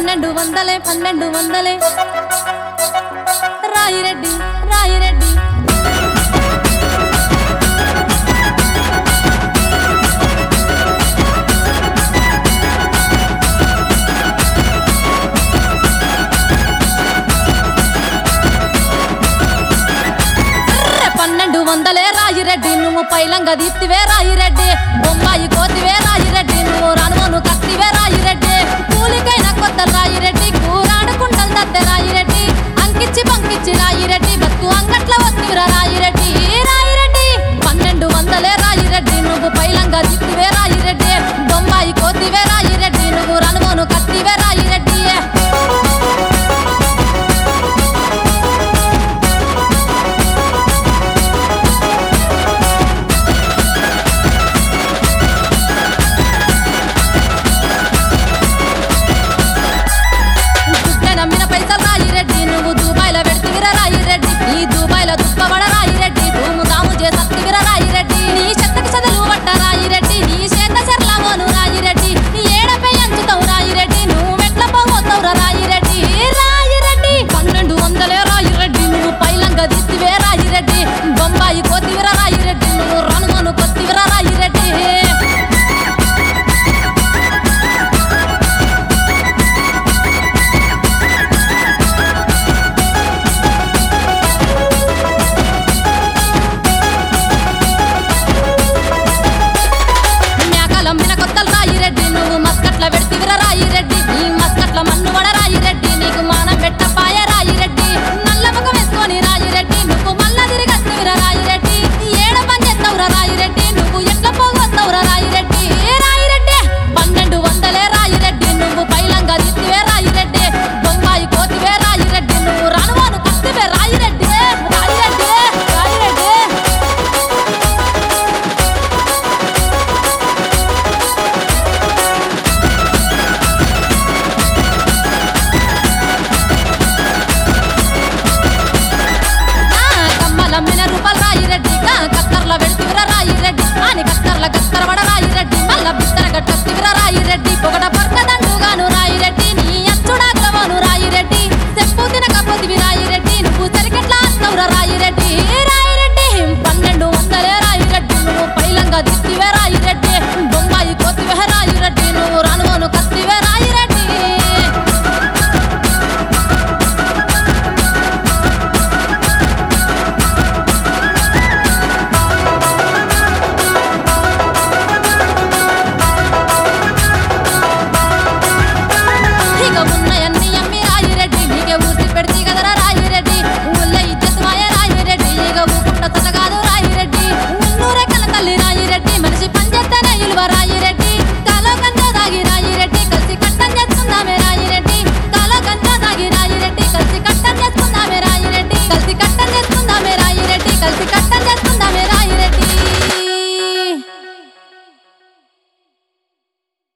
1200 రాయిరెడ్డి రాయిరెడ్డి రాయిరెడ్డి నువ్వు పైలంగా దీప్తివే రాయిరెడ్డి బొమ్మాయి కోతివే రాయిరెడ్డి నువ్వు రానువను కత్తివే రాయిరెడ్డి కూలికైన కొత్త రాయిరెడ్డి కూరాడుకుంటల్ దద్దె రాయిరెడ్డి అంకిచ్చి పంకిచ్చి రాయిరెడ్డి బతుకు అంగట్ల వత్తివిరా రాయిరెడ్డి రాయిరెడ్డి 1200 రాయిరెడ్డి నువ్వు పైలంగా దీప్తివే రాయిరెడ్డి బొమ్మాయి కోతివే రాయిరెడ్డి నువ్వు రానువను కత్తివే రాయిరెడ్డి బొంబాయి కోతివిరా రాయిరెడ్డి నువ్వు రానువను కొత్తివిరా రాయిరెడ్డి మేకలమ్మిన కొత్తలు రాయిరెడ్డి నువ్వు మస్కట్ల పెడితివిరా రాయిరెడ్డి నీ మస్కట్ల మన్ను వడ రాయిరెడ్డి నీకు మానం పెట్టపాయ రాయిరెడ్డి నల్ల ముఖం వేసుకొని రాయిరెడ్డి నువ్వు మల్ల తిరిగత్తివిరా రాయిరెడ్డి ఏడ పని చేస్తావురా రాయిరెడ్డి నువ్వు ఎట్లా పోగొస్తావురా రాయిరెడ్డి రాయిరెడ్డి 1200 రాయిరెడ్డి నువ్వు పైలంగా తీసివే రాయిరెడ్డి బొంబాయి కోతివే రాయిరెడ్డి నువ్వు రానువాను కత్తివే రాయిరెడ్డి రాయిరెడ్డి రాయిరెడ్డి కమ్మలమ్మిన రూపాయలు రాయిరెడ్డి కత్తర్ల వెళ్తివిరా రాయిరెడ్డి అని కత్తర్ల కత్తరవడ రాయిరెడ్డి మల్ల బిత్తర గట్టొత్తివిరా రాయిరెడ్డి పొగడ పర్కదండుగాను రాయిరెడ్డి నీ అచ్చుడాగ్రవను రాయిరెడ్డి చెప్పు తినకపోతివి రాయిరెడ్డి నువ్వు సరికెట్లా అత్తవురా రాయిరెడ్డి రాయిరెడ్డి 1200 రాయిరెడ్డి నువ్వు పైలంగా దిత్తివే రాయిరెడ్డి